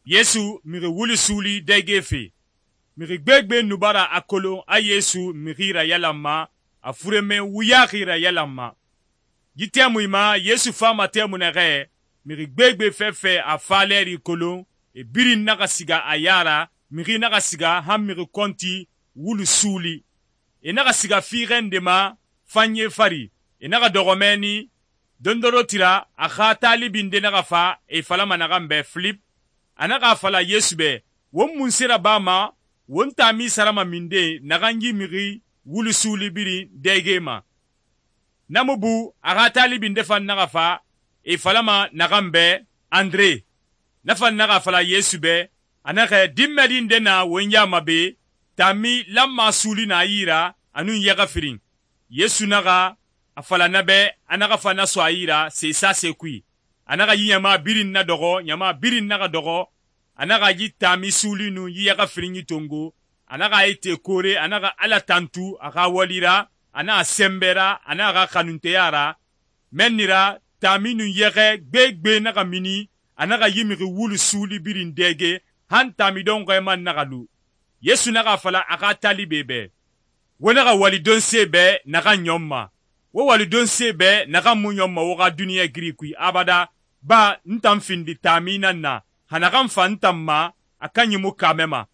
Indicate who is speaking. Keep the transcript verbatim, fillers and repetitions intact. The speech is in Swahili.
Speaker 1: Yesu miri wuli suli degefe. Miri gbegbe nubara akolo a Yesu mirira yalama a fureme wuyakira yalama. Jitemu ima Yesu fama temu nere miri gbegbe fefe a faleri kolon e biri nakasiga ayara miri nakasiga ham miri konti wulu suli. E nakasiga firendema fanye fari. E naka dogomeni dondoro tira a khatali binde nakafa e falama nakambe flip. Anaka fala Yesu be won munsira bama won tami sarama minde naganji miri wulu suli biri degema. Namubu aga talibin defan nagafa e falama nagambe Andre nafan naga fala Yesu be anaka dimmedin dena wonya mabe tami lamma suli na yira anun yaga firin Yesu naga afala nabe anaka fana so ayira se sa se kui anaka yiyama birin na dogo nyama birin naga dogo anaka yi tami suli nu yaga firin yitongo anaka ite kore anaka ala tantu aga walira ana sembera ana ga kanunteyara menira taminu yege gbegbe naga mini anaga yimiri wulu suli birin dege han tamidon ko man nagalu Yesu naga fala aka talibebe wona ga walidon sebe naga nyomma wo walidon sebe naga munyomma wo ga duniya grikui abada ba ntam findi tamina na hanaga mfantamma akanyimu kamema